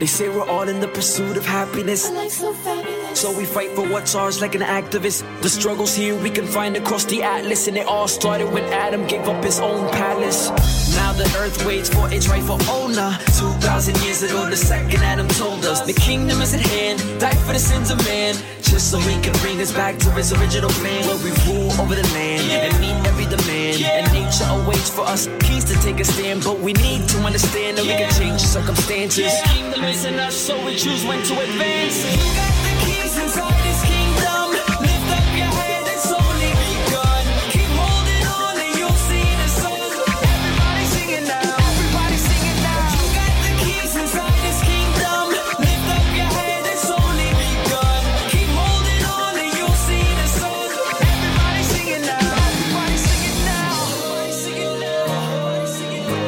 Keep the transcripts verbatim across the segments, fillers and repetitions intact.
They say we're all in the pursuit of happiness. So we fight for what's ours like an activist. The struggles here we can find across the atlas. And it all started when Adam gave up his own palace. Now the earth waits for its rightful owner. Two thousand years ago the second Adam told us the kingdom is at hand, died for the sins of man, just so he can bring us back to his original plan, where we rule over the land and meet every demand. And nature awaits for us keys to take a stand. But we need to understand that we can change circumstances. The kingdom is in us, so we choose when to advance. You got the keys inside this kingdom. Lift up your head, it's only begun. Keep holding on and you'll see the sun. Everybody sing it now, everybody sing it now. You got the keys inside this kingdom. Lift up your head, it's only begun. Keep holding on and you'll see the sun. Everybody sing it now, everybody sing it now. Everybody sing it now, everybody sing it now.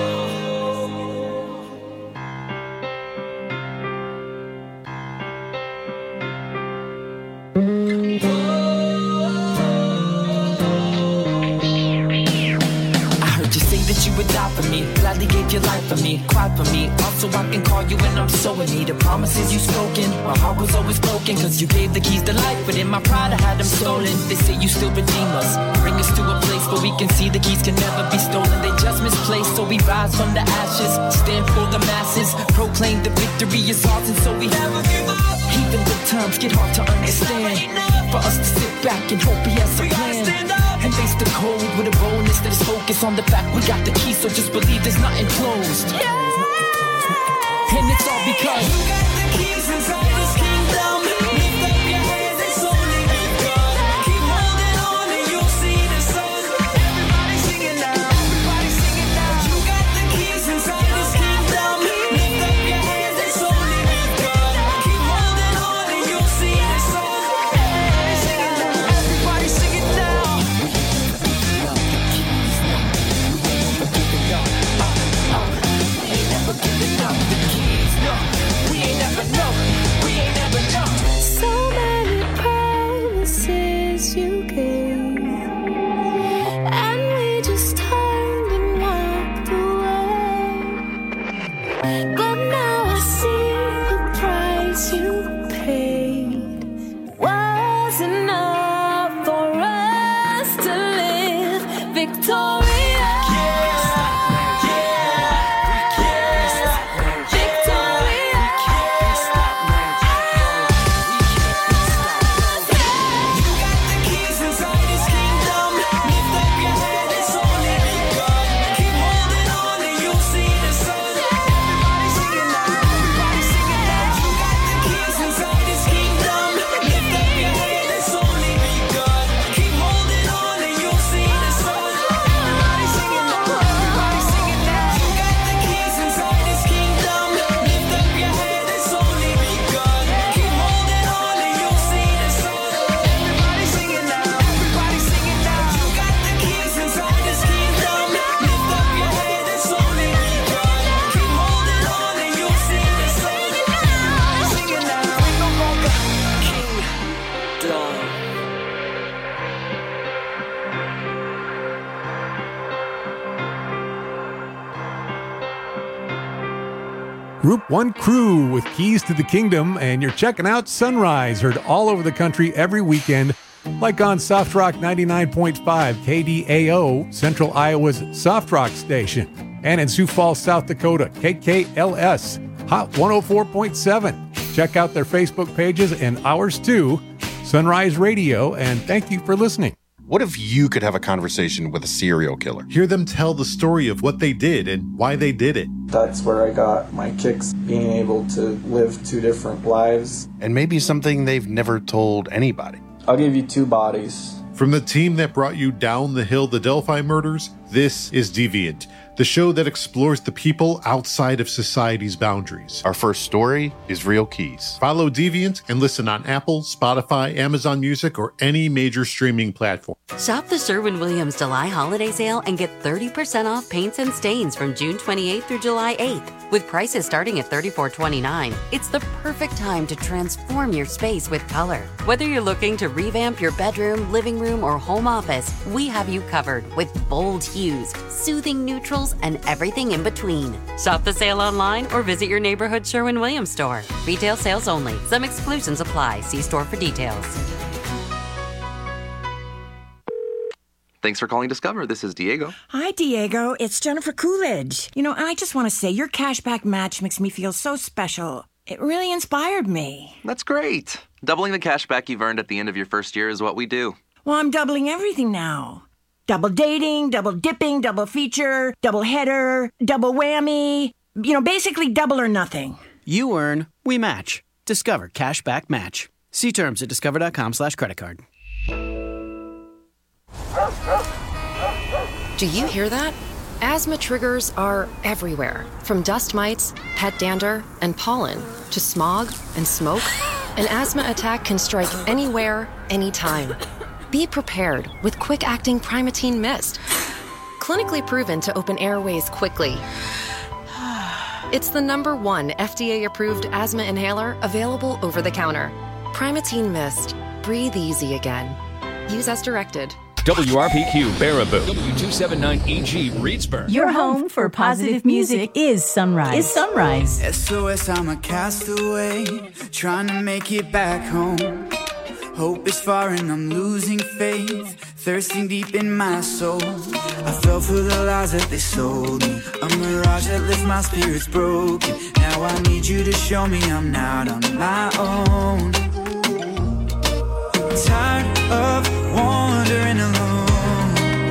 You would die for me, gladly gave your life for me, cried for me, also I can call you when I'm so in need. The promises you spoken, my heart was always broken, cause you gave the keys to life, but in my pride I had them stolen. They say you still redeem us, bring us to a place where we can see the keys can never be stolen. They just misplaced, so we rise from the ashes, stand for the masses, proclaim the victory is ours, and so we never give up. Even the times get hard to understand, for us to sit back and hope he has a plan. And face the cold with a boldness that is focused on the fact we got the key, so just believe there's nothing closed. Yeah. And it's all because you got the keys inside this kingdom. Lift up your head, it's only begun. Keep holding on and you'll see the sun. Everybody sing it now, everybody sing it now. You got the keys inside this kingdom. Lift up your head, it's only begun. Keep holding on and you'll see the sun. Everybody sing it now, everybody sing it now. So many promises you gave, and we just turned and walked away. But now I see the price you paid was enough for us to live victorious. Group One Crew with Keys to the Kingdom, and you're checking out Sunrise, heard all over the country every weekend, like on Soft Rock ninety-nine point five, K D A O, Central Iowa's Soft Rock station, and in Sioux Falls, South Dakota, K K L S, Hot one oh four point seven. Check out their Facebook pages and ours too, Sunrise Radio, and thank you for listening. What if you could have a conversation with a serial killer? Hear them tell the story of what they did and why they did it. That's where I got my kicks, being able to live two different lives. And maybe something they've never told anybody. I'll give you two bodies. From the team that brought you Down the Hill, the Delphi murders, this is Deviant, the show that explores the people outside of society's boundaries. Our first story is Real Keys. Follow Deviant and listen on Apple, Spotify, Amazon Music, or any major streaming platform. Shop the Sherwin-Williams July holiday sale and get thirty percent off paints and stains from June twenty-eighth through July eighth. With prices starting at thirty-four twenty-nine, it's the perfect time to transform your space with color. Whether you're looking to revamp your bedroom, living room, or home office, we have you covered with bold hues, soothing neutrals, deals, and everything in between. Shop the sale online or visit your neighborhood Sherwin-Williams store. Retail sales only. Some exclusions apply. See store for details. Thanks for calling Discover. This is Diego. Hi, Diego. It's Jennifer Coolidge. You know, I just want to say your cashback match makes me feel so special. It really inspired me. That's great. Doubling the cashback you've earned at the end of your first year is what we do. Well, I'm doubling everything now. Double dating, double dipping, double feature, double header, double whammy. You know, basically double or nothing. You earn, we match. Discover Cashback Match. See terms at discover.com slash credit card. Do you hear that? Asthma triggers are everywhere, from dust mites, pet dander, and pollen, to smog and smoke. An asthma attack can strike anywhere, anytime. Be prepared with quick-acting Primatene Mist. Clinically proven to open airways quickly. It's the number one F D A-approved asthma inhaler available over the counter. Primatene Mist. Breathe easy again. Use as directed. W R P Q Baraboo. W two seventy-nine E G Reedsburg. Your home for positive music is Sunrise. Is Sunrise. S O S, I'm a castaway, trying to make it back home. Hope is far and I'm losing faith, thirsting deep in my soul. I fell for the lies that they sold me, a mirage that left my spirits broken. Now I need you to show me I'm not on my own. Tired of wandering alone.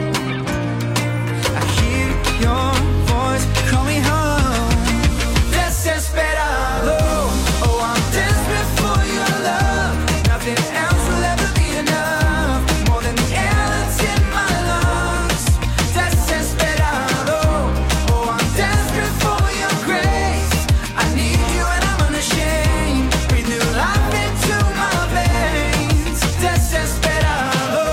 I hear your voice call me home. Desesperado. Oh, I'm desperate for your love. Nothing else will ever be enough. More than the air that's in my lungs. Desesperado. Oh, I'm desperate for your grace. I need you and I'm unashamed. Breathe new life into my veins. Desesperado.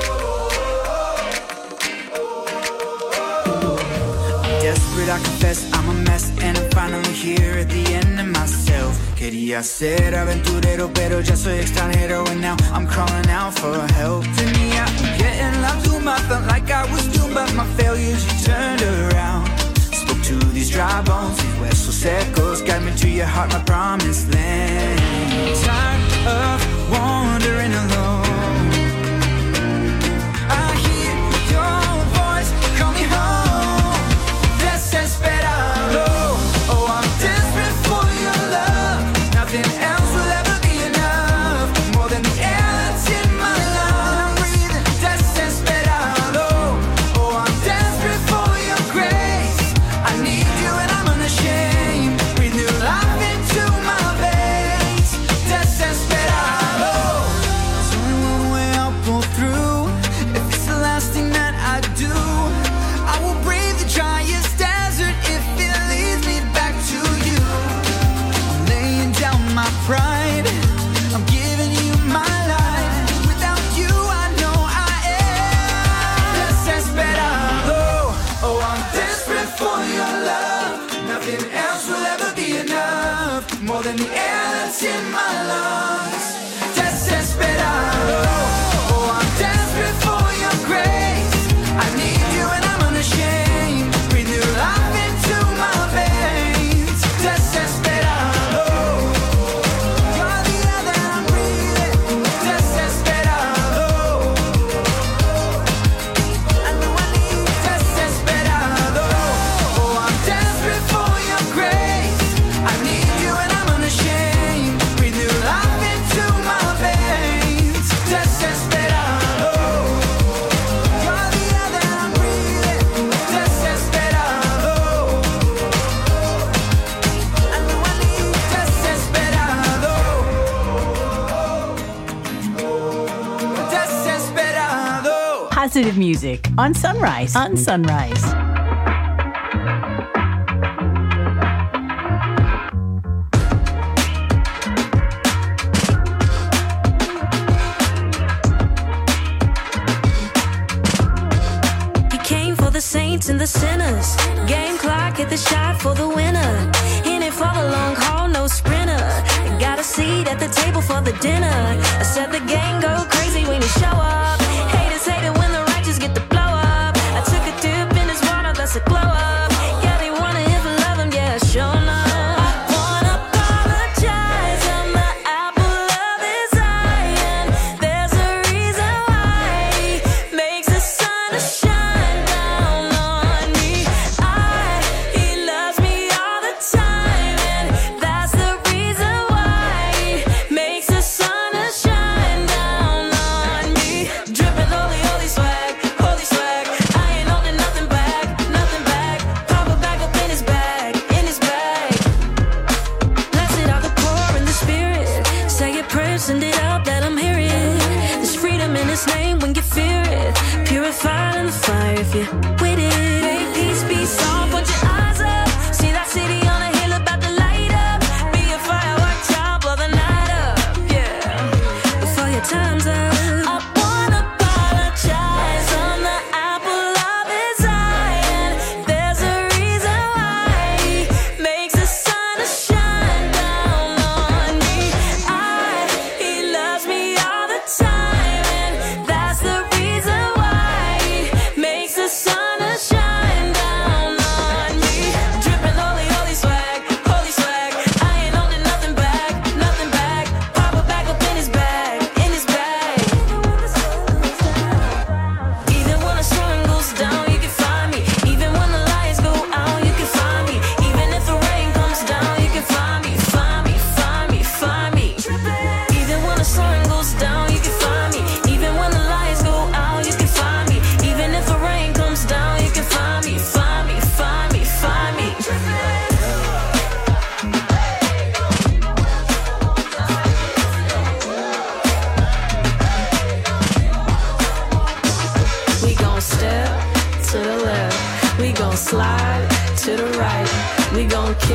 I'm desperate, I confess I'm a mess, and I'm finally here at the end of myself. Quería ser aventurero, pero ya soy extranjero, and now I'm crawling out for help. Tenía que en la tumba, felt like I was doomed, but my failures you turned around. Spoke to these dry bones, these huesos secos, guide me to your heart, my promised land. Tired of wandering alone. I hear your voice call me home. Desesperado. Oh, I'm desperate for your love. Nothing else will ever be enough. More than the air that's in my lungs. I'm breathing. Desesperado. Oh, I'm desperate for your grace. I need you and I'm unashamed. Breathe new life into my veins. Desesperado. There's only one way I'll pull through. If it's the last thing that I do, I will brave the driest desert if it leads me back to you. I'm laying down my pride. I'm giving you my life. Without you, I know I am desesperado. Oh, I'm desperate for your love. Nothing else will ever be enough. More than the air that's in my lungs. Desesperado. Oh, I'm desperate for your grace. I need you and I'm unashamed. Breathe new life into my veins. Desesperado. You're the air that I'm breathing. Desesperado. I know I need desesperado. Oh, I'm desperate for your grace. I need you and I'm unashamed. Breathe new life into my veins. Desesperado. You're the air that I'm breathing. Desesperado. I know I need desesperado. Desesperado. Positive music on Sunrise. On Sunrise. He came for the saints and the sinners. Game clock, hit the shot for the winner. In it for the long haul, no sprinter. Got a seat at the table for the dinner. I said the gang go crazy when you show up. Haters hate it when the righteous get the blow up. I took a dip in his water, that's a glow up.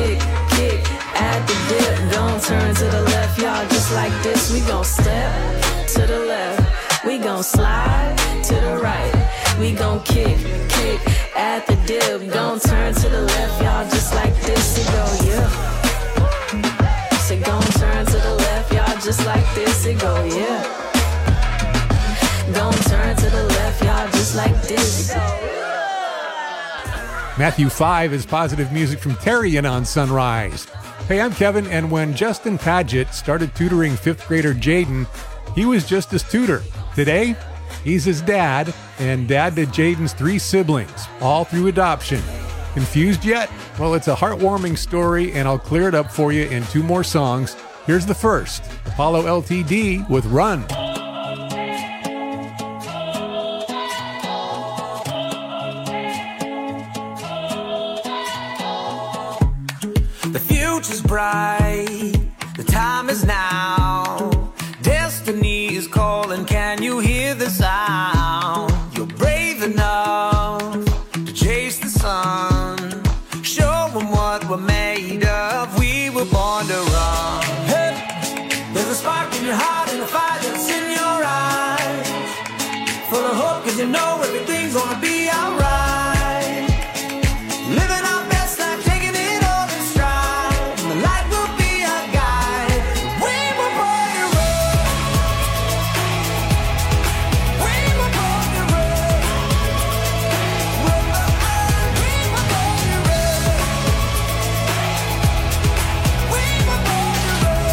kick, kick at the dip. Don't turn to the left, y'all, just like this. We gon' step to the left, we gon' slide to the right. We gon' kick, kick at the dip. Don't turn to the left, y'all, just like this. It go, yeah. Say gon' turn to the left, y'all, just like this. It go, yeah. Gon' turn to the left, y'all, just like this. Matthew five is positive music from Terrian on Sunrise. Hey, I'm Kevin, and when Justin Paget started tutoring fifth grader Jaden, he was just his tutor. Today, he's his dad, and dad to Jaden's three siblings, all through adoption. Confused yet? Well, it's a heartwarming story, and I'll clear it up for you in two more songs. Here's the first, Apollo L T D with Run. The future's bright, the time is now. Destiny is calling, can you hear the sound? You're brave enough to chase the sun. Show them what we're made of, we were born to run. Hey, there's a spark in your heart and a fire that's in your eyes. Full of hope cause you know everything's gonna be alright. Living our best life, taking it all in stride. And the light will be our guide. We were born to run. We were born to run. Run, run, run. We were born to run. We were born to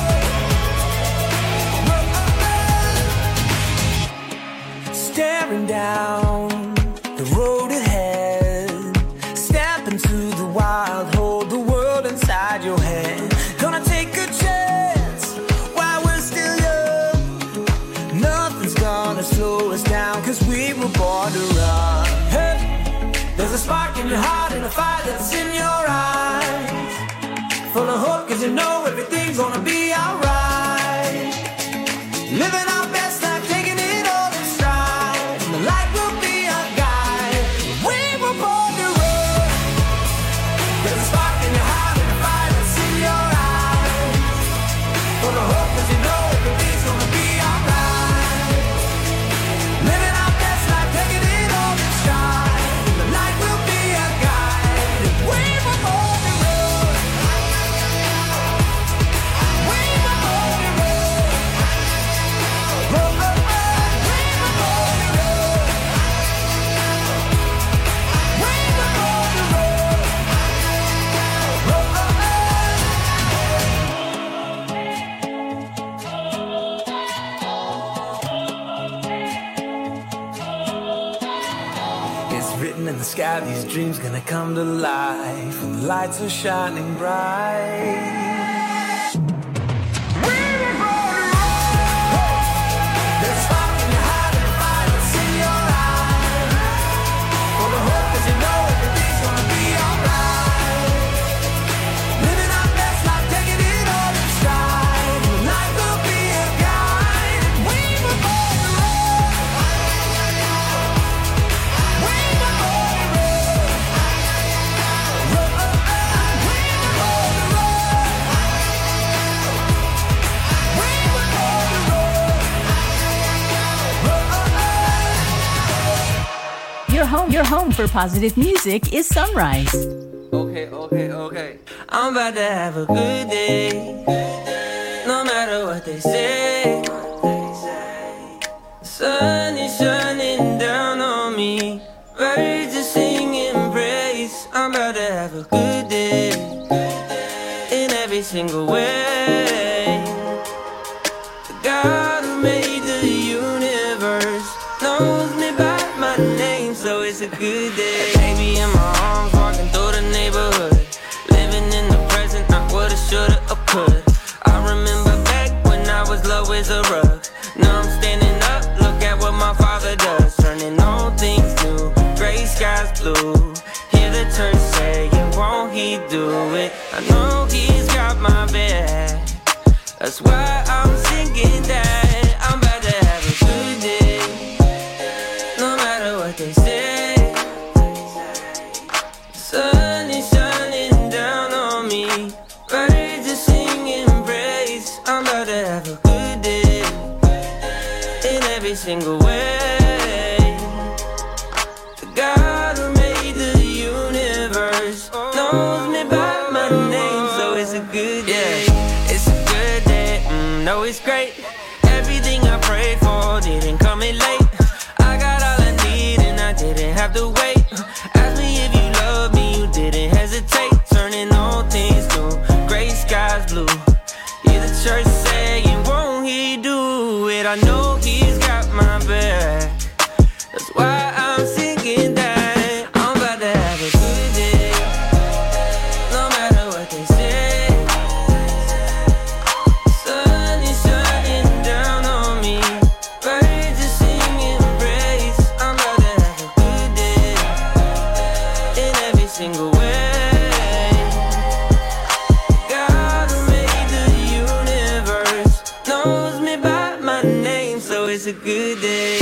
run. Run, run, run. Staring down the road ahead. Step into the wild, hold the world inside your hand. Gonna take a chance while we're still young. Nothing's gonna slow us down, cause we were born to run. Hey, there's a spark in your heart and a fire that's in your eyes. Full of hope cause you know everything's gonna be alright. Living our best life, taking it all in stride. And the light will be our guide. We were born to run. There's a spark in your heart and a fire that's in your eyes. Full of hope cause you know everything's gonna be alright. Living our best life, taking it all in stride. And the light will be our guide. We were born to run. We were born to run. Run, run, run. We were born to run. We were born to run. Run, run, run. It's written in the sky, these dreams gonna come to life when the lights are shining bright. There's a spark in your heart and a fire that's in your eyes. Full of hope 'cause you know everything's gonna be alright. Living our best life, taking it all in stride. And the light will be a guide. We were born to run. We were born to run. Run, run, run. We were born to run. We were born to run. Your home, your home for positive music is Sunrise. Okay, okay, okay. I'm about to have a good day. No matter what they say. The sun is shining down on me. Birds are singing praise. I'm about to have a good day. In every single way. The God who made the universe knows me by my name, so it's a good day. Baby in my arms, walking through the neighborhood. Living in the present, not what I shoulda or could. I remember back when I was low as a rug. Now I'm standing up, look at what my father does. Turning all things new, gray skies blue. Hear the church say, won't he do it? I know he's got my back. That's why I'm singing that. I'm about to have a good day. No matter what they say. The sun is shining down on me. about to have a good day in every single way. The God who made the universe knows me by my name, so it's a good day. Yeah, it's a good day. Mm, no, it's great. Everything I prayed for didn't come in late. I got all I need and I didn't have to wait. Ask me if you love me, you didn't hesitate. Turning all things new, gray skies blue. Yeah, the church saying, won't he do it? I know he's got my back. That's why I'm singing that I'm about to have a good day, no matter what they say. Sun is shining down on me, birds are singing praise. I'm about to have a good day in every single way. God who made the universe knows me by my name, so it's a good day.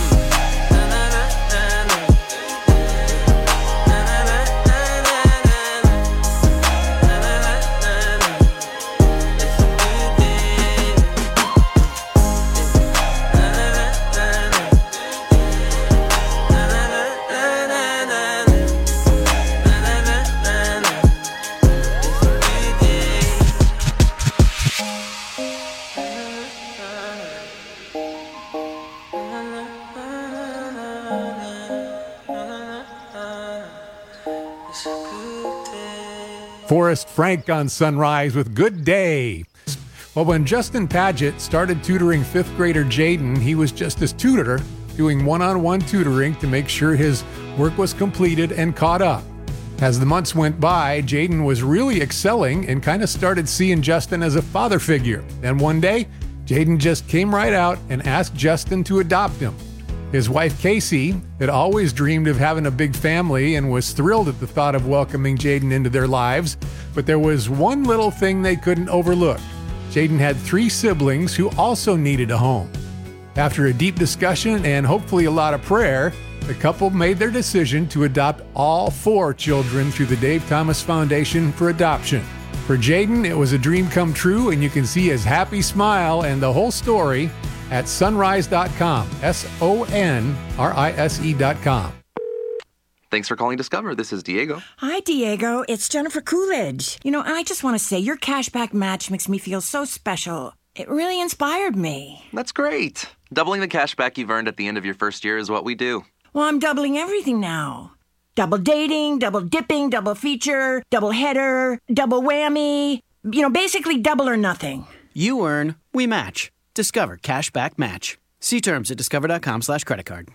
Forrest Frank on Sunrise with Good Day. Well, when Justin Paget started tutoring fifth grader Jaden, he was just his tutor, doing one-on-one tutoring to make sure his work was completed and caught up. As the months went by, Jaden was really excelling and kind of started seeing Justin as a father figure. And one day, Jaden just came right out and asked Justin to adopt him. His wife, Casey, had always dreamed of having a big family and was thrilled at the thought of welcoming Jaden into their lives, but there was one little thing they couldn't overlook. Jaden had three siblings who also needed a home. After a deep discussion and hopefully a lot of prayer, the couple made their decision to adopt all four children through the Dave Thomas Foundation for Adoption. For Jaden, it was a dream come true, and you can see his happy smile and the whole story at sonrise dot com, S O N R I S E dot com. Thanks for calling Discover. This is Diego. Hi, Diego. It's Jennifer Coolidge. You know, I just want to say your cashback match makes me feel so special. It really inspired me. That's great. Doubling the cash back you've earned at the end of your first year is what we do. Well, I'm doubling everything now. Double dating, double dipping, double feature, double header, double whammy. You know, basically double or nothing. You earn, we match. Discover Cashback Match. See terms at discover.com slash credit card.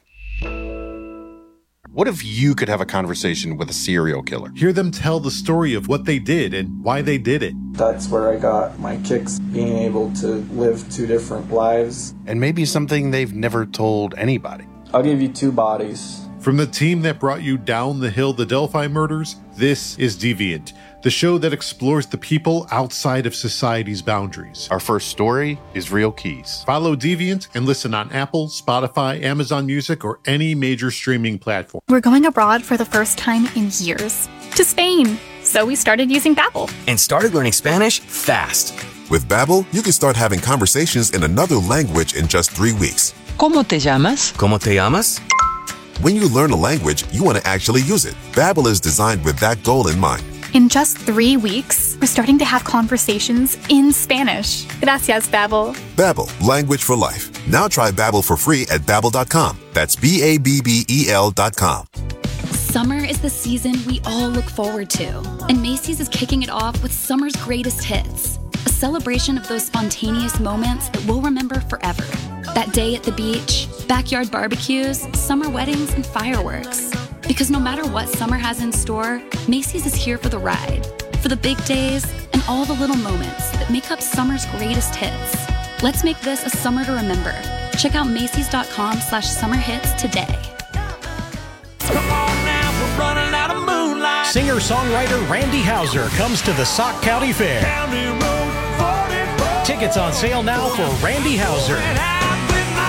What if you could have a conversation with a serial killer? Hear them tell the story of what they did and why they did it. That's where I got my kicks, being able to live two different lives. And maybe something they've never told anybody. I'll give you two bodies. From the team that brought you Down the Hill, the Delphi Murders, this is Deviant, the show that explores the people outside of society's boundaries. Our first story is Real Keys. Follow Deviant and listen on Apple, Spotify, Amazon Music, or any major streaming platform. We're going abroad for the first time in years, to Spain. So we started using Babbel. And started learning Spanish fast. With Babbel, you can start having conversations in another language in just three weeks. ¿Cómo te llamas? ¿Cómo te llamas? When you learn a language, you want to actually use it. Babbel is designed with that goal in mind. In just three weeks, we're starting to have conversations in Spanish. Gracias, Babbel. Babbel, language for life. Now try Babbel for free at babbel dot com. That's B A B B E L dot com. Summer is the season we all look forward to, and Macy's is kicking it off with summer's greatest hits, a celebration of those spontaneous moments that we'll remember forever. That day at the beach, backyard barbecues, summer weddings, and fireworks. Because no matter what summer has in store, Macy's is here for the ride, for the big days, and all the little moments that make up summer's greatest hits. Let's make this a summer to remember. Check out Macy's.com slash summer hits today. Come on now, we're running out of moonlight. Singer-songwriter Randy Houser comes to the Sauk County Fair. County Road forty-four. Tickets on sale now for Randy Houser.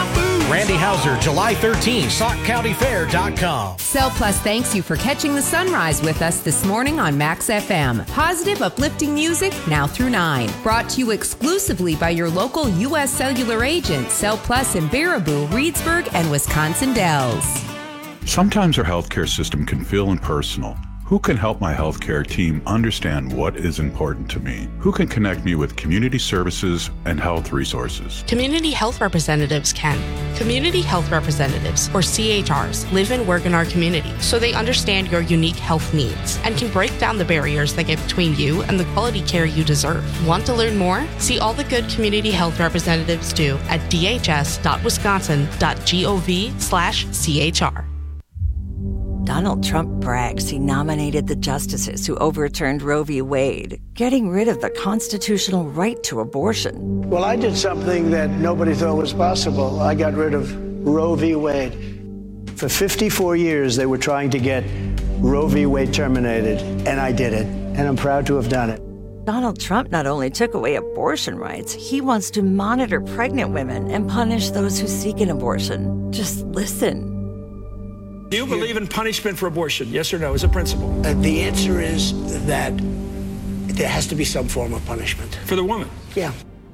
Randy Hauser, July thirteenth, sock county fair dot com. Cell Plus thanks you for catching the sunrise with us this morning on Max F M. Positive, uplifting music now through nine. Brought to you exclusively by your local U S Cellular agent, Cell Plus in Baraboo, Reedsburg, and Wisconsin Dells. Sometimes our healthcare system can feel impersonal. Who can help my healthcare team understand what is important to me? Who can connect me with community services and health resources? Community health representatives can. Community health representatives, or C H Rs, live and work in our community, so they understand your unique health needs and can break down the barriers that get between you and the quality care you deserve. Want to learn more? See all the good community health representatives do at d h s dot wisconsin dot gov slash c h r. Donald Trump brags he nominated the justices who overturned Roe v. Wade, getting rid of the constitutional right to abortion. Well, I did something that nobody thought was possible. I got rid of Roe v. Wade. For fifty-four years, they were trying to get Roe v. Wade terminated, and I did it, and I'm proud to have done it. Donald Trump not only took away abortion rights, he wants to monitor pregnant women and punish those who seek an abortion. Just listen. Do you believe in punishment for abortion? Yes or no, as a principle? Uh, the answer is that there has to be some form of punishment. For the woman? Yeah.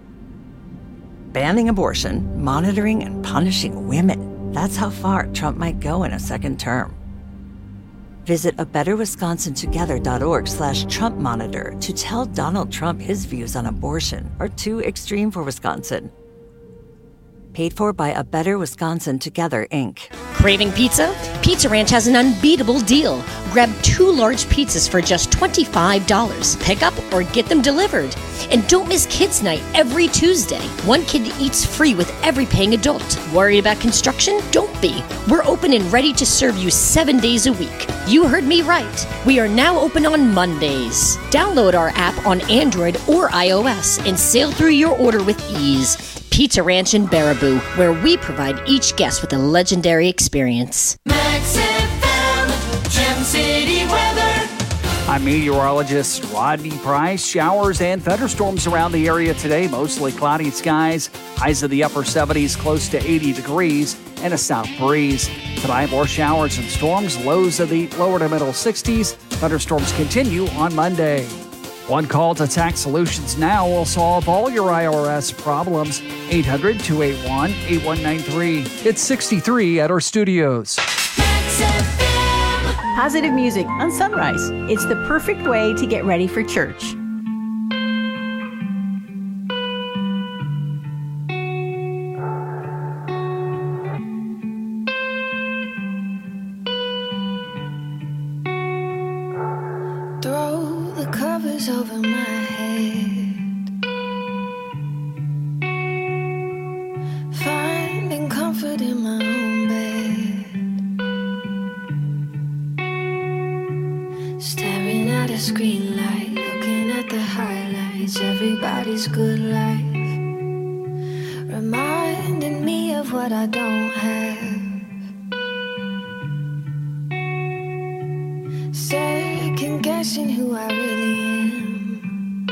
Banning abortion, monitoring and punishing women. That's how far Trump might go in a second term. Visit a better wisconsin together dot org slash Trump monitor to tell Donald Trump his views on abortion are too extreme for Wisconsin. Paid for by A Better Wisconsin Together, Incorporated. Craving pizza? Pizza Ranch has an unbeatable deal. Grab two large pizzas for just twenty-five dollars. Pick up or get them delivered. And don't miss Kids Night every Tuesday. One kid eats free with every paying adult. Worried about construction? Don't be. We're open and ready to serve you seven days a week. You heard me right. We are now open on Mondays. Download our app on Android or iOS and sail through your order with ease. Pizza Ranch in Baraboo, where we provide each guest with a legendary experience. Max F M, Gem City weather. I'm meteorologist Rodney Price. Showers and thunderstorms around the area today. Mostly cloudy skies. Highs of the upper seventies, close to eighty degrees, and a south breeze. Tonight, more showers and storms. Lows of the lower to middle sixties. Thunderstorms continue on Monday. One call to Tax Solutions Now will solve all your I R S problems. eight hundred, two eight one, eight one nine three. It's sixty-three at our studios. Positive music on Sunrise. It's the perfect way to get ready for church. Throw the covers over my head, finding comfort in my own bed, staring at a screen light, looking at the highlights, everybody's good life, reminding me of what I don't have. Second guessing who I really am.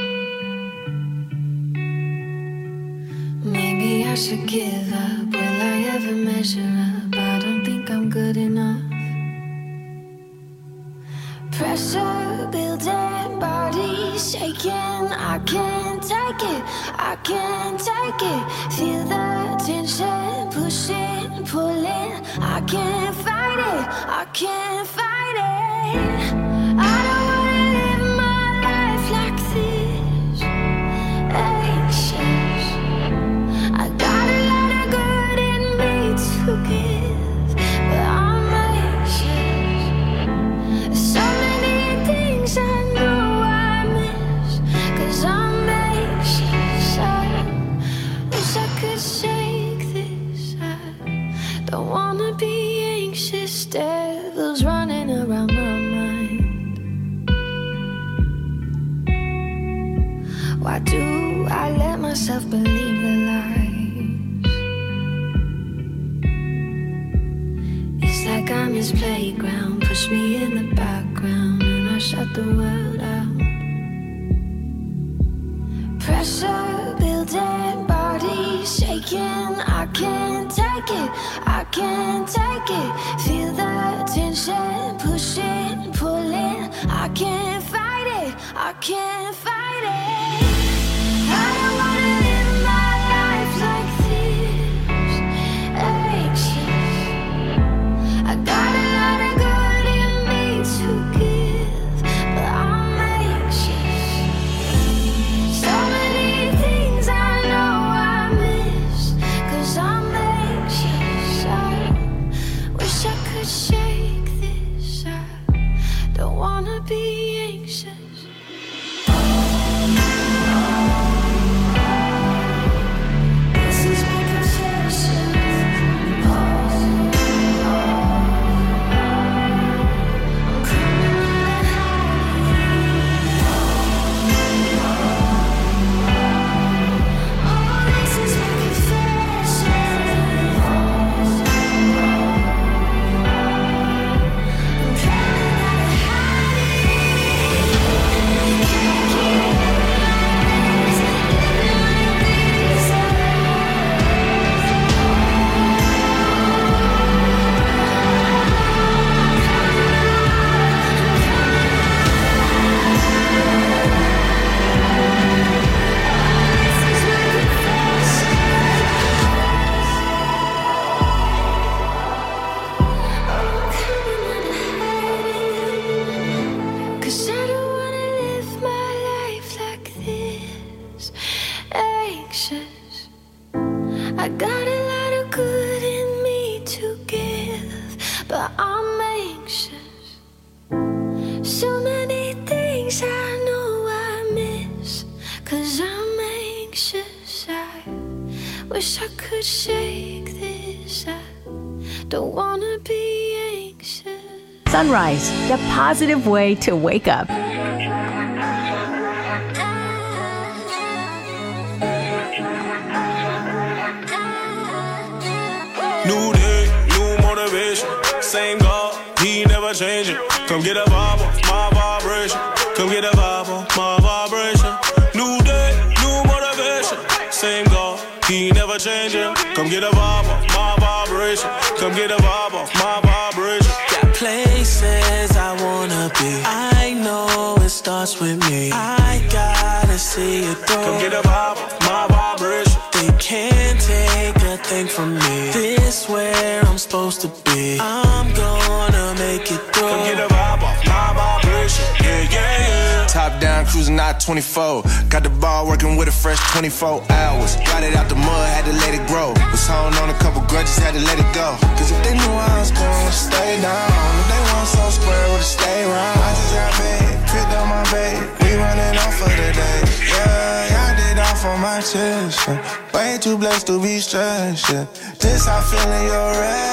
Maybe I should give up. Will I ever measure up? I don't think I'm good enough. Pressure building, body shaking. I can't take it, I can't take it. Feel the tension, pushing, pulling. I can't fight it, I can't fight it. I don't wanna live my life like this, anxious. I got a lot of good in me to give, but I'm anxious. So many things I know I miss, 'cause I'm anxious. I wish I could shake this. I don't wanna be anxious. Devils running around my mind. Why do I let myself believe the lies? It's like I'm his playground. Push me in the background and I shut the world out. Pressure building, body shaking. can't, I can't take it. I can't take it. Feel the tension, pushing, pulling. I can't fight it. I can't fight it. I don't wanna live my life like this. Anxious. I got a lot of good in me to give, but I'm anxious. So many things I know I miss, 'cause I'm anxious. I wish I could shake this. I don't wanna be anxious. This is my confession. Cause I don't wanna live my life like this. Anxious. I got a lot of good in me to give, but I'm anxious. So many things I know I miss, 'cause I'm anxious. I wish I could shake this. I don't wanna be anxious. Sunrise, the positive way to wake up. New day, new motivation. Same God, he never changing. Come get a vibe off my vibration. Come get a vibe off my vibration. New day, new motivation. Same God, he never changing. Come get a vibe off my vibration. Come get a vibe off my vibration. Got places I wanna be. I know it starts with me. I gotta see it through. Come get a vibe off my vibration. They can't take a thing from me. This where I'm supposed to be. I'm gonna make it through. Come get a vibe off my vibration. Yeah, yeah, yeah. Top down, cruising out twenty-four. Got the ball working with a fresh twenty-four hours. Got it out the mud, had to let it grow. Was holding on a couple grudges, had to let it go. Cause if they knew I was gonna stay down, if they weren't so square, would've stayed round. I just got paid, picked up my bait. We running off for the day. Yeah, I did off on my chest. Yeah. Way too blessed to be stressed. Yeah. This how feeling your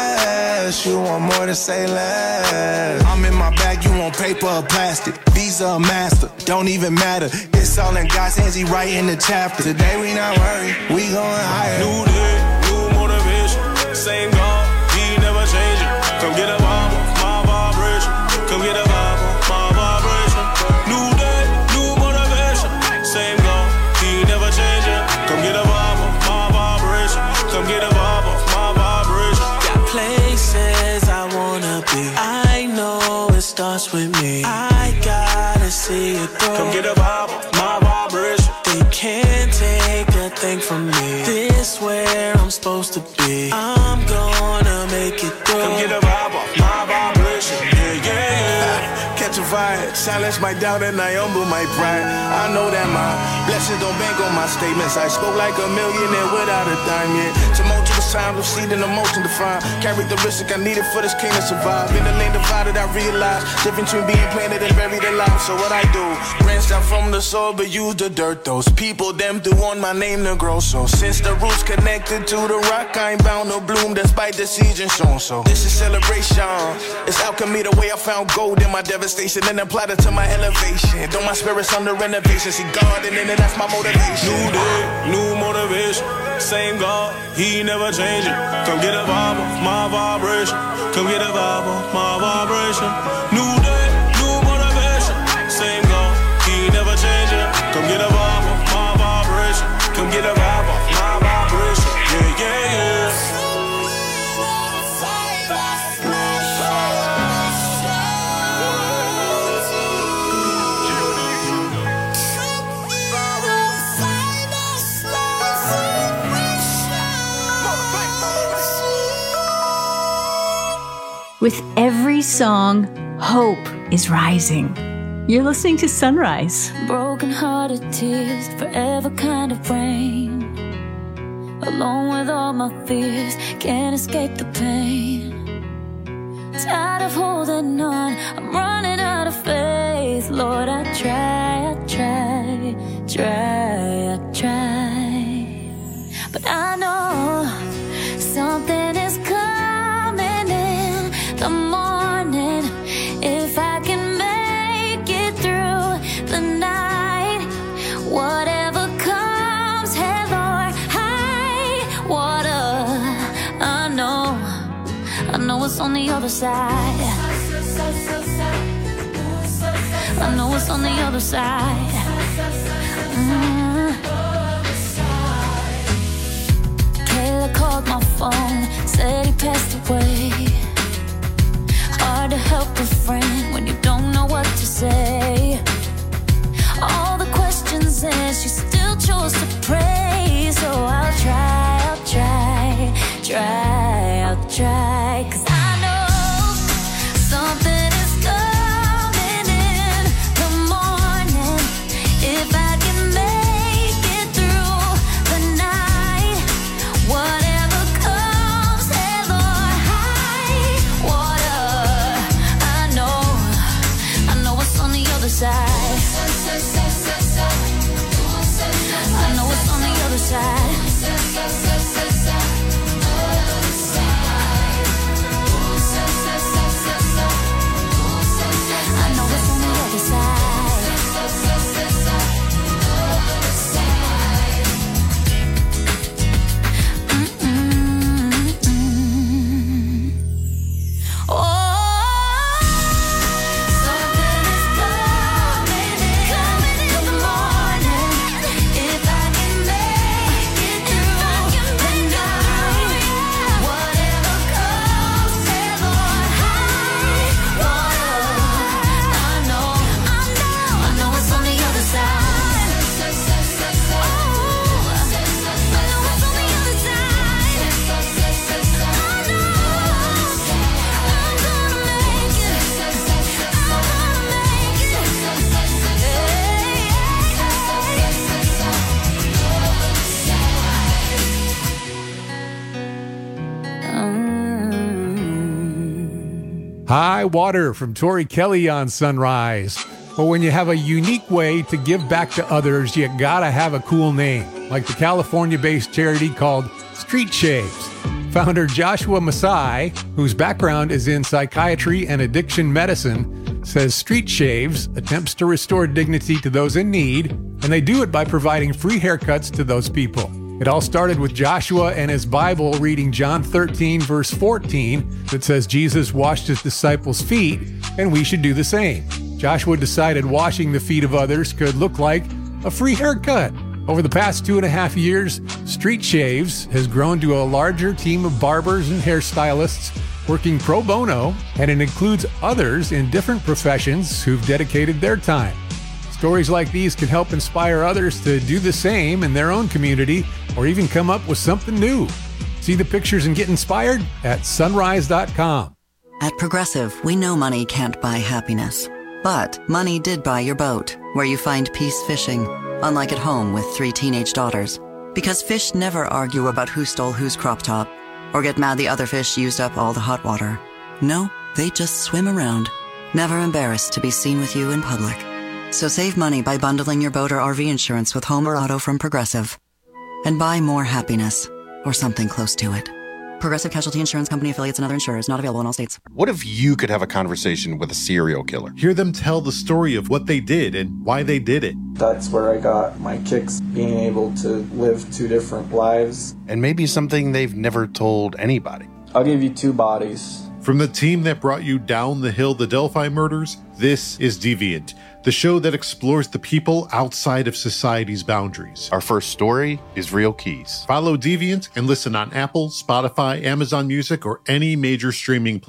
rest. You want more to say less. I'm in my bag, you want paper or plastic. Visa or master, don't even matter. It's all in God's hands, he writing the chapter. Today we not worried, we going higher. New day, new motivation. Same God, he never changing. Come get a vibe off my vibration. Come get a vibe off my vibration. New day, new motivation. Same God, he never changing. Come get a vibe off my vibration. Come get a vibe off my vibration. Got places I wanna be. I know it starts with me. I gotta see it through. Come get a vibe off my vibration. They can't take a thing from me. This where I'm supposed to be. I'm gonna make it through. Come get a vibe off my vibration. Yeah, yeah, yeah. Catch a vibe, silence my doubt and I humble my pride. I know that my blessings don't bank on my statements. I spoke like a millionaire without a dime yet. Tumultuous times of seed and emotion defined. Carried the risk I needed for this king to survive. In the lane divided, I realized difference between being planted and buried alive. So what I do, branched out from the soil but use the dirt. Those people, them do want my name to grow. So since the roots connected to the rock, I ain't bound to bloom despite the season shown. So this is celebration. It's alchemy the way I found gold in my devastation and applied it to my elevation. Though my spirit's under renovation, see God and then that's my motivation. New day, new motivation. Same God, he never changing. Come get a vibe off my vibration. Come get a vibe off my vibration. New day, new motivation. Same God, he never changing. Come get a vibe off my vibration. Come get a vibe off my vibration. Yeah, With every song, hope is rising. You're listening to Sunrise. Broken-hearted tears, forever kind of rain. Alone with all my fears, can't escape the pain. Tired of holding on, I'm running out of faith. Lord, I try, I try, try, I try. But I know something is coming in the morning. If I can make it through the night, whatever comes, hey Lord, high water. I know, I know it's on the other side. I know it's on the other side. Mm. Kayla called my phone, said he passed away. Hard to help a friend when you don't know what to say. All the questions and she still chose to pray. So I'll try, I'll try, try, I'll try. Cause I know something is coming in the morning. If I can make it through the night, whatever comes, hey Lord, high water. I know, I know what's on the other side. I know what's on the other side. I know what's on the other side. Mm-mm-mm. Oh, something is coming in, coming in the morning. If I can make it through the night, whatever comes, hey Lord, high water. I know, I know, I know it's on the other side. Oh, I know it's on the other side. I know I'm gonna make it. I'm gonna make it. High Water from Tori Kelly on Sunrise. Well, when you have a unique way to give back to others, you gotta have a cool name, like the California-based charity called Street Shaves. Founder Joshua Masai, whose background is in psychiatry and addiction medicine, says Street Shaves attempts to restore dignity to those in need, and they do it by providing free haircuts to those people. It all started with Joshua and his Bible reading John thirteen, verse fourteen, that says Jesus washed his disciples' feet, and we should do the same. Joshua decided washing the feet of others could look like a free haircut. Over the past two and a half years, Street Shaves has grown to a larger team of barbers and hairstylists working pro bono, and it includes others in different professions who've dedicated their time. Stories like these can help inspire others to do the same in their own community or even come up with something new. See the pictures and get inspired at sunrise dot com. At Progressive, we know money can't buy happiness. But money did buy your boat, where you find peace fishing, unlike at home with three teenage daughters. Because fish never argue about who stole whose crop top, or get mad the other fish used up all the hot water. No, they just swim around, never embarrassed to be seen with you in public. So save money by bundling your boat or R V insurance with home or auto from Progressive. And buy more happiness, or something close to it. Progressive Casualty Insurance Company, affiliates, and other insurers. Not available in all states. What if you could have a conversation with a serial killer? Hear them tell the story of what they did and why they did it. That's where I got my kicks, being able to live two different lives. And maybe something they've never told anybody. I'll give you two bodies. From the team that brought you Down the Hill, the Delphi murders, this is Deviant, the show that explores the people outside of society's boundaries. Our first story is Real Keys. Follow Deviant and listen on Apple, Spotify, Amazon Music, or any major streaming platform.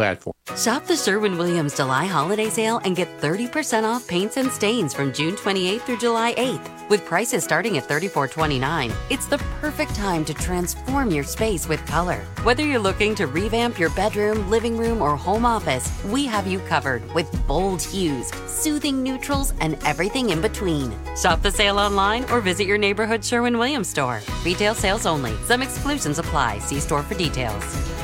Shop the Sherwin-Williams July holiday sale and get thirty percent off paints and stains from June twenty-eighth through July eighth. With prices starting at thirty-four twenty-nine, it's the perfect time to transform your space with color. Whether you're looking to revamp your bedroom, living room, or home office, we have you covered with bold hues, soothing neutrals, and everything in between. Shop the sale online or visit your neighborhood Sherwin-Williams store. Retail sales only. Some exclusions apply. See store for details.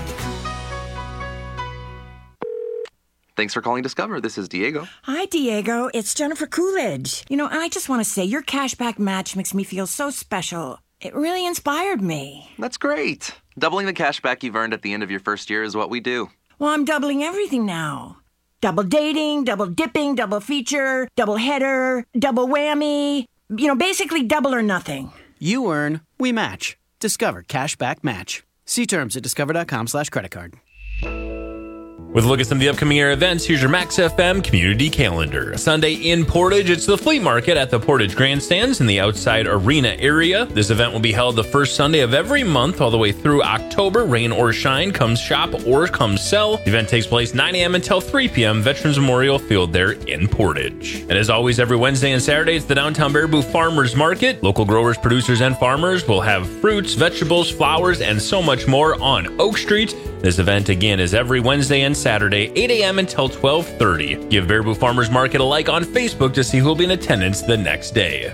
Thanks for calling Discover. This is Diego. Hi, Diego. It's Jennifer Coolidge. You know, I just want to say your cashback match makes me feel so special. It really inspired me. That's great. Doubling the cashback you've earned at the end of your first year is what we do. Well, I'm doubling everything now. Double dating, double dipping, double feature, double header, double whammy. You know, basically double or nothing. You earn, we match. Discover Cashback Match. See terms at discover.com slash credit card. With a look at some of the upcoming air events, here's your Max F M community calendar. Sunday in Portage, it's the flea market at the Portage Grandstands in the outside arena area. This event will be held the first Sunday of every month all the way through October. Rain or shine, come shop or come sell. The event takes place nine a.m. until three p.m. Veterans Memorial Field there in Portage. And as always, every Wednesday and Saturday, it's the Downtown Baraboo Farmers Market. Local growers, producers, and farmers will have fruits, vegetables, flowers, and so much more on Oak Street. This event, again, is every Wednesday and Saturday, eight a.m. until twelve thirty. Give Baraboo Farmers Market a like on Facebook to see who will be in attendance the next day.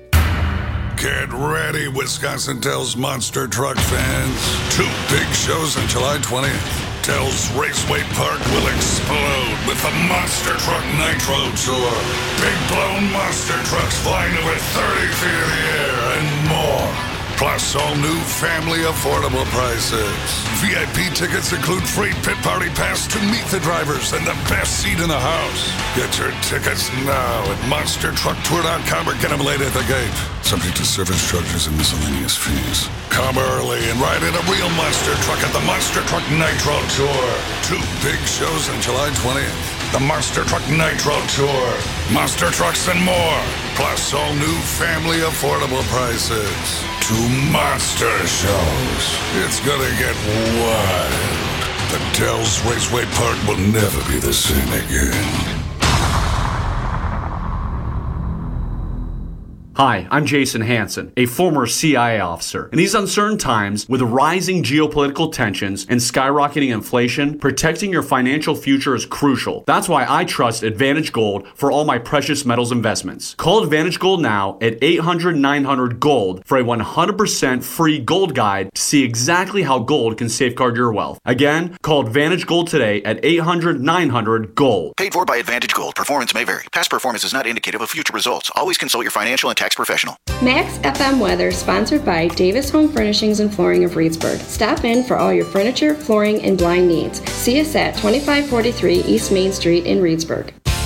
Get ready, Wisconsin Dells Monster Truck fans. Two big shows on July twentieth. Dells Raceway Park will explode with the Monster Truck Nitro Tour. Big blown monster trucks flying over thirty feet in the air and more. Plus all new family affordable prices. V I P tickets include free pit party pass to meet the drivers and the best seat in the house. Get your tickets now at monster truck tour dot com or get them late at the gate. Subject to service charges and miscellaneous fees. Come early and ride in a real monster truck at the Monster Truck Nitro Tour. Two big shows on July twentieth. The Monster Truck Nitro Tour. Monster trucks and more. Plus all new family affordable prices. Two monster shows. It's gonna get wild. The Dells Raceway Park will never be the same again. Hi, I'm Jason Hansen, a former C I A officer. In these uncertain times, with rising geopolitical tensions and skyrocketing inflation, protecting your financial future is crucial. That's why I trust Advantage Gold for all my precious metals investments. Call Advantage Gold now at eight hundred nine hundred gold for a one hundred percent free gold guide to see exactly how gold can safeguard your wealth. Again, call Advantage Gold today at eight hundred nine hundred gold. Paid for by Advantage Gold. Performance may vary. Past performance is not indicative of future results. Always consult your financial and tax professional. Max F M Weather, sponsored by Davis Home Furnishings and Flooring of Reedsburg. Stop in for all your furniture, flooring, and blind needs. See us at twenty-five forty-three East Main Street in Reedsburg.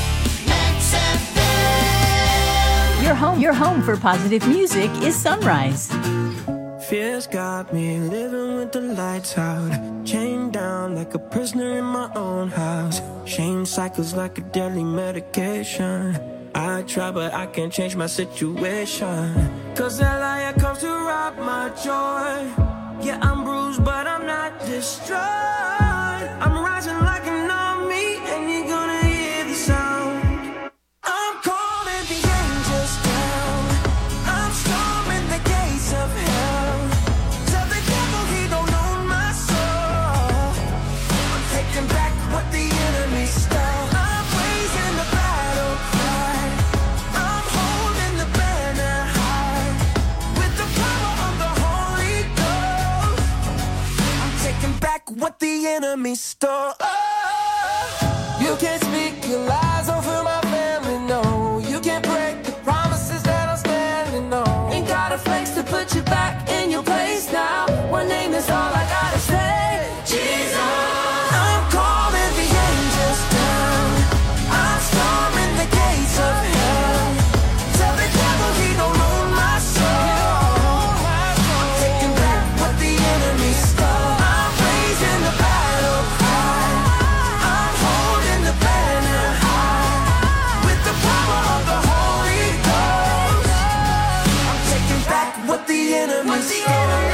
Your home, your home for positive music is Sunrise. Fears got me living with the lights out, chained down like a prisoner in my own house. Shame cycles like a deadly medication. I try, but I can't change my situation. Cause that liar comes to rob my joy. Yeah, I'm bruised, but I'm not destroyed. I'm rising like an army, and you're gonna hear the sound. I'm calling the angels down. I'm storming the gates of hell. Tell the devil he don't own my soul. I'm taking back what the enemy stole. I'm raising the battle cry. I'm holding the banner high. With the power of the Holy Ghost, I'm taking back what the enemy stole. Oh, you can't speak your lies over my family, no. You can't break the promises that I'm standing on. Ain't got a flex to put you back in your place now. One name is all I gotta say, Jesus. I'm calling the angels down. I'm storming the gates of hell. Tell the devil he don't own my soul. I'm taking back what the enemy stole. I'm raising the battle cry. I'm holding the banner high. With the power of the Holy Ghost, I'm taking back what the enemy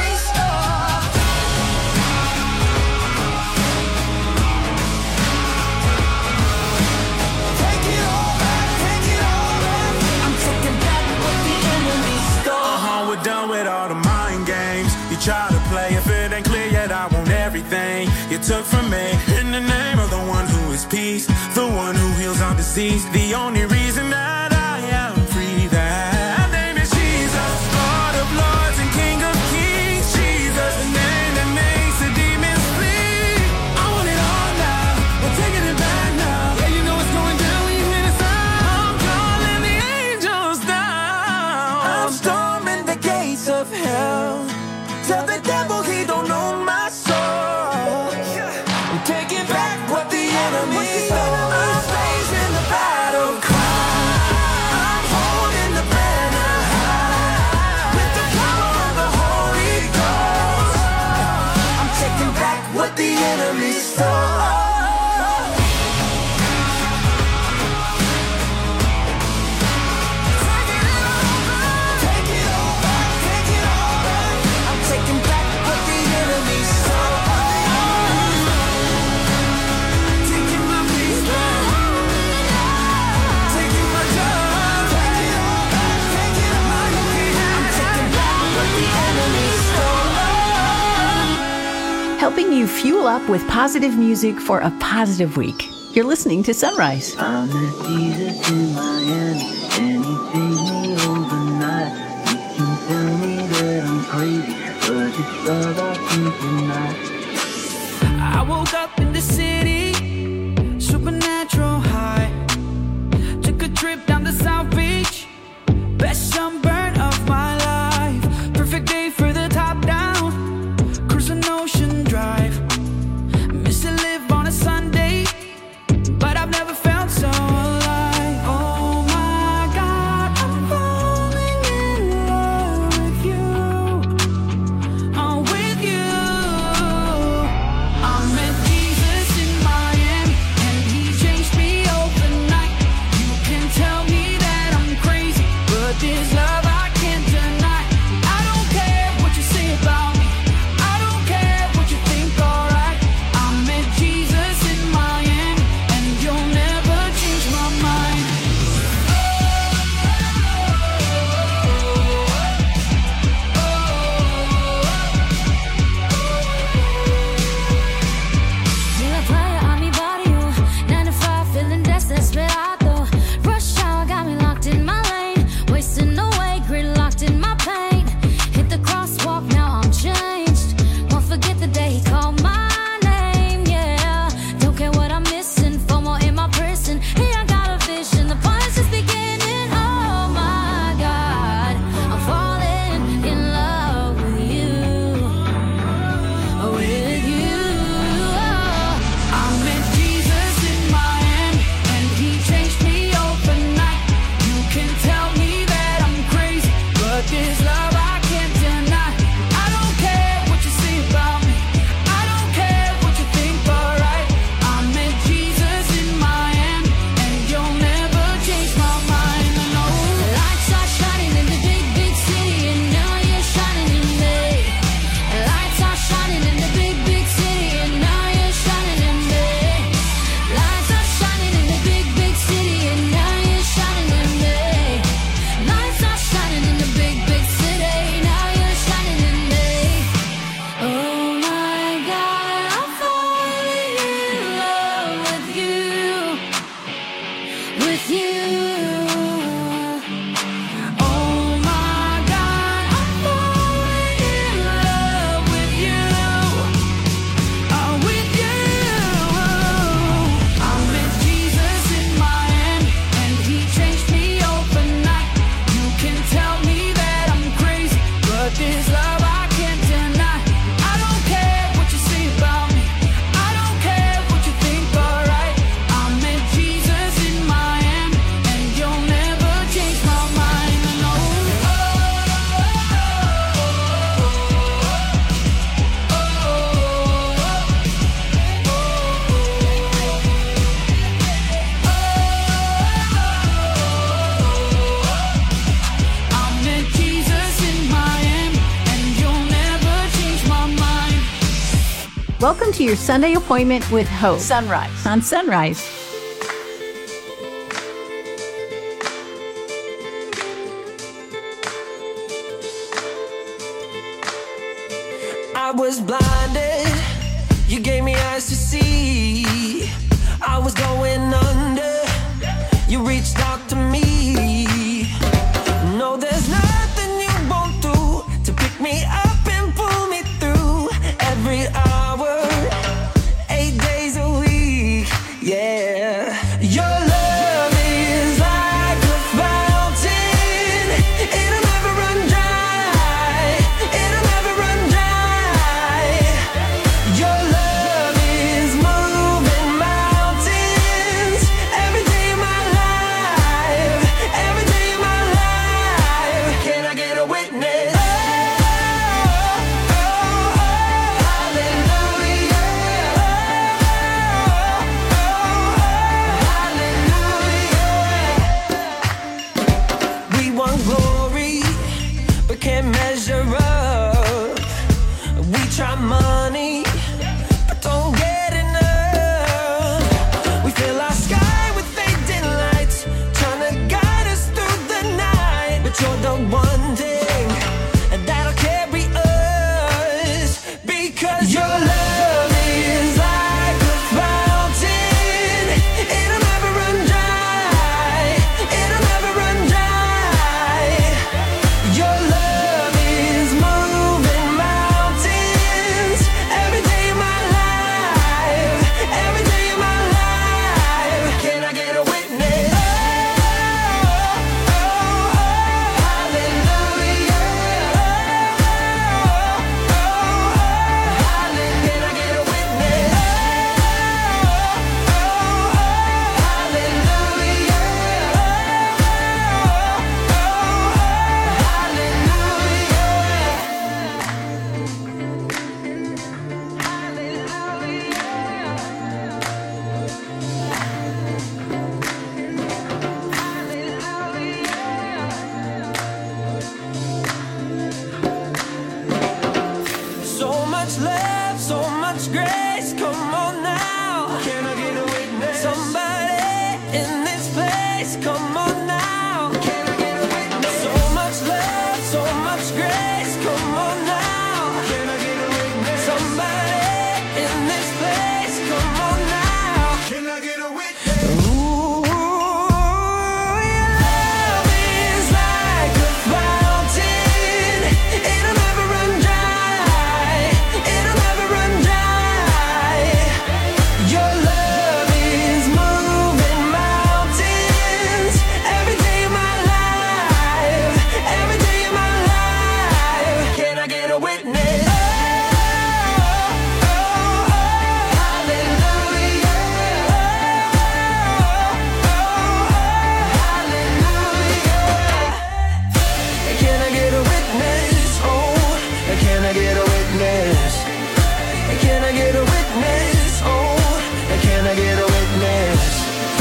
stole. with all the mind games you try to play. If it ain't clear yet, I want everything you took from me. In the name of the one who is peace, the one who heals all disease, the only reason that I am free, that name is Jesus, Lord of lords and King of kings. Jesus, the name that makes the demons flee. I want it all now, we're taking it back now. Yeah, you know it's going down when you hear the sound. I'm calling the angels down. I'm storming the gates of hell. Tell the devil he don't own my soul. I'm taking back what the enemy stole. I'm facing the battle cry. I'm holding the banner high. With the power of the Holy Ghost, I'm taking back what the enemy stole. Helping you fuel up with positive music for a positive week. You're listening to Sunrise. I met Jesus in Miami, and he changed me overnight. You can tell me that I'm crazy, but it's love I can't deny. I woke up in the city, supernatural high. Took a trip down the South Beach, best sunburn of my life. Perfect day for the top down, cruising Ocean Drive. Miss to live on a Sunday, but I've never felt so alive. Oh my God, I'm falling in love with you. Oh, with you. I met Jesus in Miami, and he changed me overnight. You can tell me that I'm crazy, but this love I can't deny. I don't care what you say about me, I don't care what you think, alright. I met Jesus in Miami, and you'll never change my mind. You're a player, I'm mi barrio. Nine to five, feeling desesperado. Rush hour got me locked in my lane. Wasting away, grid locked in my pain. Hit the crosswalk, now I'm changed. Won't forget the day he called my name, yeah. Don't care what I'm missing, FOMO in my prison. Hey, I got a vision, the party's just beginning. Oh my God, I'm falling in love with you. With you. I met Jesus in Miami, and he changed me overnight. You can tell me that I'm crazy, but this love I can't deny. I don't care what you say about me, I don't care what you think, alright. I met Jesus in Miami, and you'll never change my mind. I know lights are shining in the big, big city, and now you're shining in me. Lights are shining in the big, big city, and now you're shining in me. Lights are shining in the big, big city, and now you're shining in me. Lights are shining in the big, big city, now you're shining in me. Oh my God, I'm falling in love with you, with you. Oh my God, I'm falling in love with you. Oh, with you. I met Jesus in Miami, and he changed me overnight. You can tell me that I'm crazy, but this love I can't deny. I don't care what you say about me, I don't care what you think, alright. I met Jesus in Miami, and you'll never change my mind. I know. I met Jesus in Miami, and you'll never change my mind. Welcome to your Sunday appointment with Hope. Sunrise. On Sunrise. I was blinded, you gave me eyes to see. I was going under, you reached out to me. No, there's nothing you won't do to pick me up and pull me through. Every hour, eight days a week, yeah. Your love is like a fountain, it'll never run dry, it'll never run dry. Your love is moving mountains every day of my life, every day of my life. Can I get a witness? We want glory, but can't measure up. We try money, but don't get enough. We fill our sky with fading lights, trying to guide us through the night. But you're the one thing that'll carry us, because your love is like a fountain, it'll never run dry, it'll never run dry. Your love is moving mountains every day of my life, every day of my life. Can I get a witness? Oh, oh, oh, hallelujah. Oh, oh, hallelujah. Can I get a witness? Oh, oh, oh, hallelujah. So much love, so much grace, come on now. Can I get a witness? Somebody in this place, come on now. Can I get a witness? So much love, so much grace, come on now. Can I get a witness? Somebody in this place, come on now. Can I get a witness? Ooh, your love is like a fountain, it'll never run dry, it'll never run dry. Your love is moving mountains every day of my life, every day of my life. Can I get a witness? Oh, oh, oh, hallelujah. Oh, oh, hallelujah. Can I get a witness? Oh, can I get a witness? Can I get a witness? Oh, can I get a witness?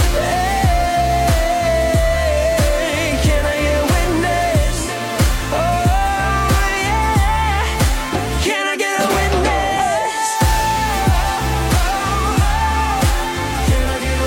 Hey, can I get a witness? Oh, yeah. Can I get a witness? Can I get a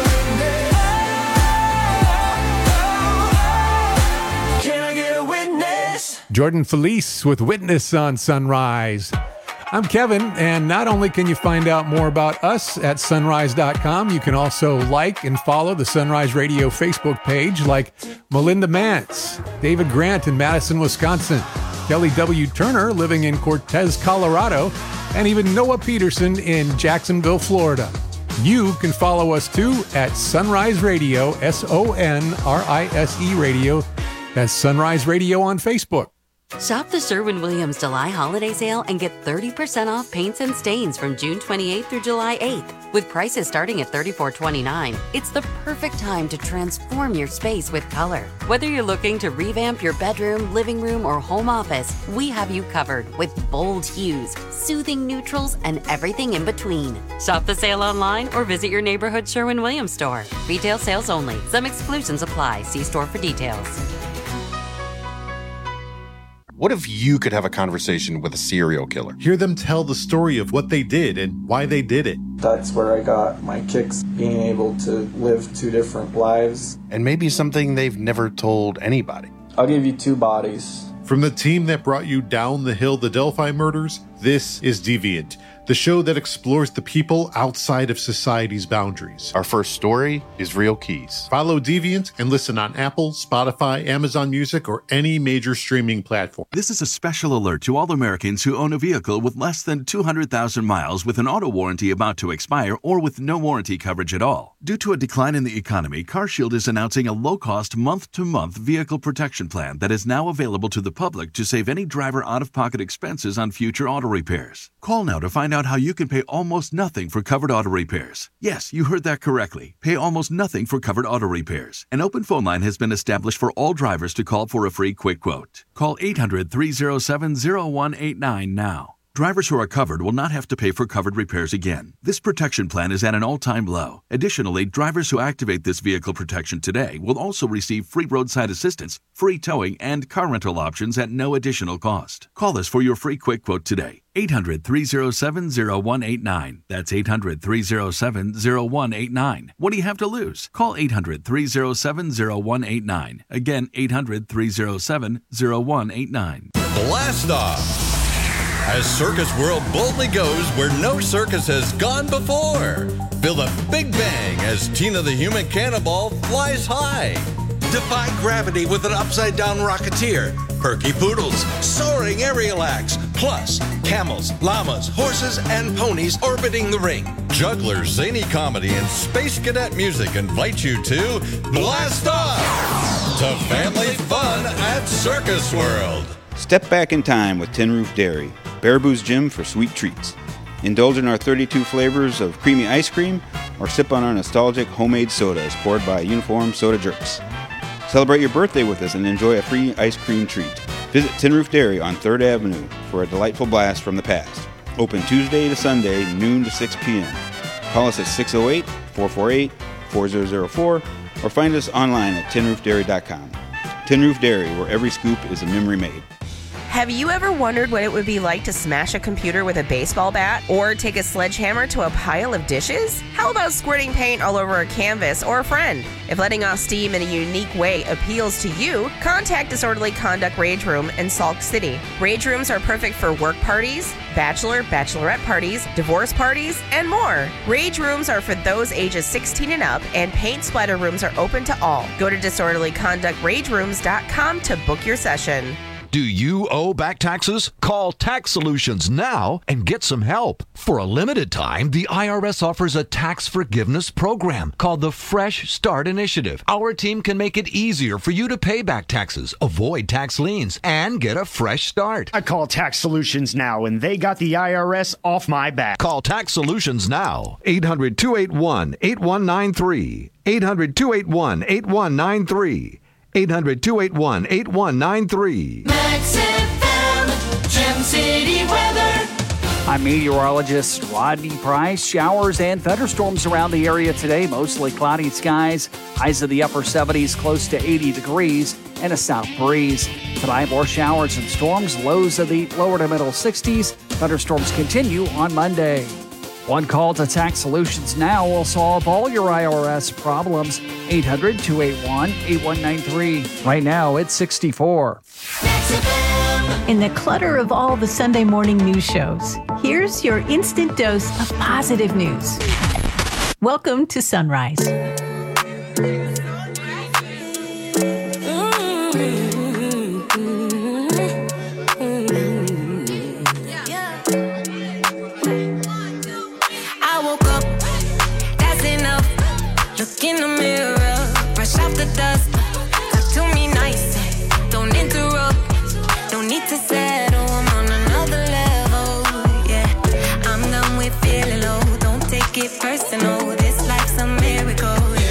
witness? Can I get a witness? Jordan Felice with Witness on Sunrise. I'm Kevin, and not only can you find out more about us at sunrise dot com, you can also like and follow the Sunrise Radio Facebook page, like Melinda Mance, David Grant in Madison, Wisconsin, Kelly W. Turner living in Cortez, Colorado, and even Noah Peterson in Jacksonville, Florida. You can follow us too at Sunrise Radio, S O N R I S E Radio. That's Sunrise Radio on Facebook. Shop the Sherwin-Williams July holiday sale and get thirty percent off paints and stains from June twenty-eighth through July eighth. With prices starting at thirty-four twenty-nine, it's the perfect time to transform your space with color. Whether you're looking to revamp your bedroom, living room, or home office, we have you covered with bold hues, soothing neutrals, and everything in between. Shop the sale online or visit your neighborhood Sherwin-Williams store. Retail sales only. Some exclusions apply. See store for details. What if you could have a conversation with a serial killer? Hear them tell the story of what they did and why they did it. That's where I got my kicks, being able to live two different lives. And maybe something they've never told anybody. I'll give you two bodies. From the team that brought you Down the Hill, the Delphi Murders, this is Deviant, the show that explores the people outside of society's boundaries. Our first story is Real Keys. Follow Deviant and listen on Apple, Spotify, Amazon Music, or any major streaming platform. This is a special alert to all Americans who own a vehicle with less than two hundred thousand miles with an auto warranty about to expire or with no warranty coverage at all. Due to a decline in the economy, CarShield is announcing a low-cost month-to-month vehicle protection plan that is now available to the public to save any driver out-of-pocket expenses on future auto repairs. Call now to find out how you can pay almost nothing for covered auto repairs. Yes, you heard that correctly. Pay almost nothing for covered auto repairs. An open phone line has been established for all drivers to call for a free quick quote. Call eight hundred, three oh seven, oh one eight nine now. Drivers who are covered will not have to pay for covered repairs again. This protection plan is at an all-time low. Additionally, drivers who activate this vehicle protection today will also receive free roadside assistance, free towing, and car rental options at no additional cost. Call us for your free quick quote today. eight hundred, three oh seven, oh one eight nine. That's eight hundred, three oh seven, oh one eight nine. What do you have to lose? Call eight hundred, three oh seven, oh one eight nine. Again, eight hundred, three oh seven, oh one eight nine. Blast Off! As Circus World boldly goes where no circus has gone before. Feel the big bang as Tina the Human Cannonball flies high. Defy gravity with an upside-down rocketeer. Perky poodles, soaring aerial acts, plus camels, llamas, horses, and ponies orbiting the ring. Jugglers, zany comedy, and space cadet music invite you to Blast Off! To family fun at Circus World. Step back in time with Tin Roof Dairy, Baraboo's Gym for sweet treats. Indulge in our thirty-two flavors of creamy ice cream or sip on our nostalgic homemade sodas poured by uniformed soda jerks. Celebrate your birthday with us and enjoy a free ice cream treat. Visit Tin Roof Dairy on third Avenue for a delightful blast from the past. Open Tuesday to Sunday, noon to six p.m. Call us at six oh eight, four four eight, four oh oh four or find us online at tin roof dairy dot com. Tin Roof Dairy, where every scoop is a memory made. Have you ever wondered what it would be like to smash a computer with a baseball bat or take a sledgehammer to a pile of dishes? How about squirting paint all over a canvas or a friend? If letting off steam in a unique way appeals to you, contact Disorderly Conduct Rage Room in Sauk City. Rage rooms are perfect for work parties, bachelor, bachelorette parties, divorce parties, and more. Rage rooms are for those ages sixteen and up, and paint splatter rooms are open to all. Go to disorderly conduct rage rooms dot com to book your session. Do you owe back taxes? Call Tax Solutions now and get some help. For a limited time, the I R S offers a tax forgiveness program called the Fresh Start Initiative. Our team can make it easier for you to pay back taxes, avoid tax liens, and get a fresh start. I call Tax Solutions now, and they got the I R S off my back. Call Tax Solutions now. eight hundred, two eight one, eight one nine three. eight hundred, two eight one, eight one nine three. eight hundred, two eight one, eight one nine three. Max F M, Gem City weather. I'm meteorologist Rodney Price. Showers and thunderstorms around the area today. Mostly cloudy skies. Highs of the upper seventies, close to eighty degrees, and a south breeze. Tonight, more showers and storms. Lows of the lower to middle sixties. Thunderstorms continue on Monday. One call to Tax Solutions now will solve all your I R S problems. eight hundred, two eight one, eight one nine three. Right now, it's sixty-four. In the clutter of all the Sunday morning news shows, here's your instant dose of positive news. Welcome to Sunrise. In the mirror, brush off the dust. Talk to me nice, don't interrupt. Don't need to settle, I'm on another level. Yeah, I'm done with feeling low. Don't take it personal. This life's a miracle.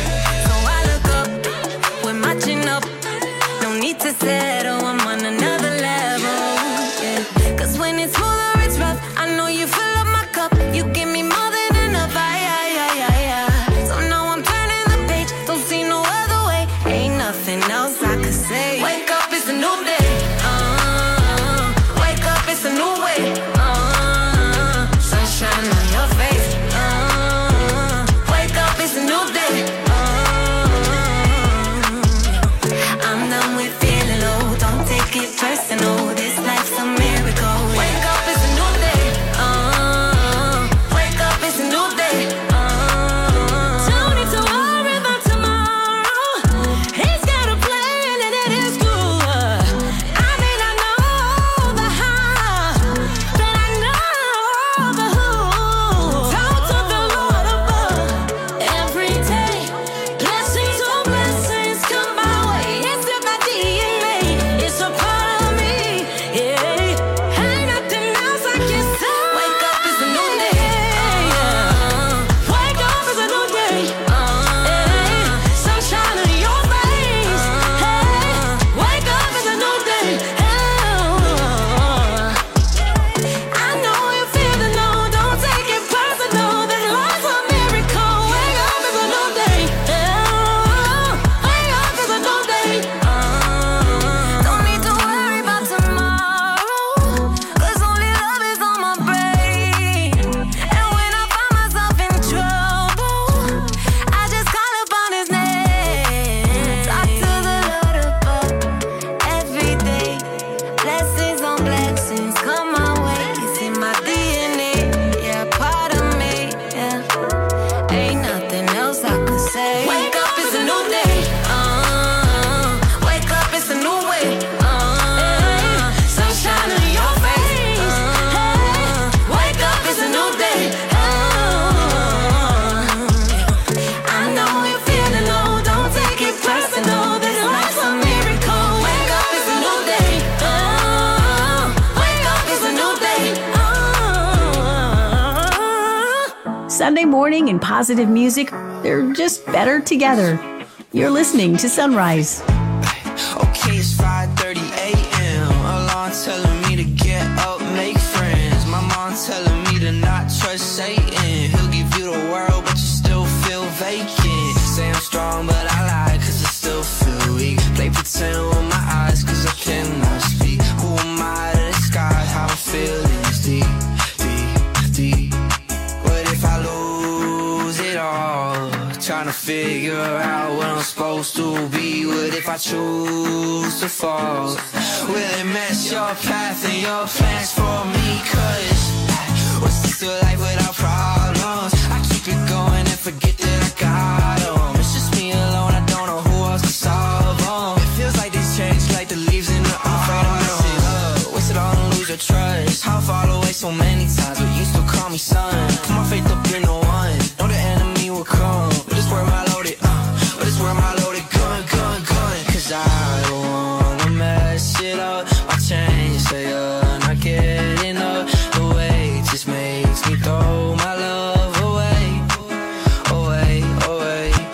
Sunday morning and positive music, they're just better together. You're listening to Sunrise. Okay, it's five thirty a.m. Alarm telling me to get up, make friends. My mom telling me to not trust Satan. He'll give you the world, but you still feel vacant. Say I'm strong, but I lie, cause I still feel weak. Play pretend with my eyes, cause I cannot speak. Who am I to the sky? How I'm feeling is deep, deep, deep. What if I lose it all? Trying to figure out what I'm supposed to be. What if I choose to fall? Will it mess your path and your plans for me? Cause what's this to life without problems? I keep it going and forget that I got them. It's just me alone, I don't know who else can solve them. It feels like these change like the leaves in the autumn. Afraid to mess it up, waste it all and lose your trust. I'll fall away so many times, but you still call me son. Put my faith up in